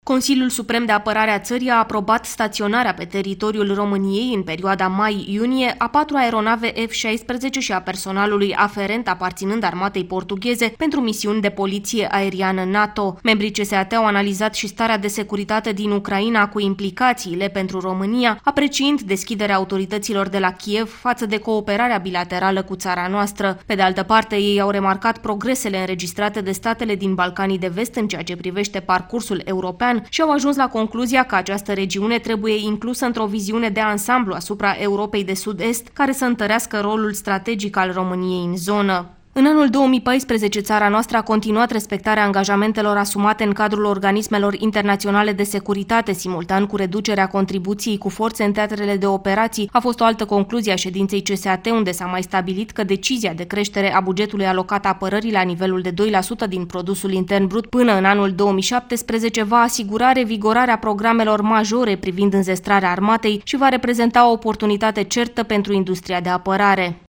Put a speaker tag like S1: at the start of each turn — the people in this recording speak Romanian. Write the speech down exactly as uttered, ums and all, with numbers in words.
S1: Consiliul Suprem de Apărare a țării a aprobat staționarea pe teritoriul României în perioada mai-iunie a patru aeronave F șaisprezece și a personalului aferent aparținând armatei portugheze pentru misiuni de poliție aeriană NATO. Membrii C S A T au analizat și starea de securitate din Ucraina cu implicațiile pentru România, apreciind deschiderea autorităților de la Kiev față de cooperarea bilaterală cu țara noastră. Pe de altă parte, ei au remarcat progresele înregistrate de statele din Balcanii de Vest în ceea ce privește parcursul european și au ajuns la concluzia că această regiune trebuie inclusă într-o viziune de ansamblu asupra Europei de Sud-Est, care să întărească rolul strategic al României în zonă. În anul două mii paisprezece, țara noastră a continuat respectarea angajamentelor asumate în cadrul organismelor internaționale de securitate, simultan cu reducerea contribuției cu forțe în teatrele de operații. A fost o altă concluzie a ședinței C S A T, unde s-a mai stabilit că decizia de creștere a bugetului alocat apărării la nivelul de doi la sută din produsul intern brut până în anul două mii șaptesprezece va asigura revigorarea programelor majore privind înzestrarea armatei și va reprezenta o oportunitate certă pentru industria de apărare.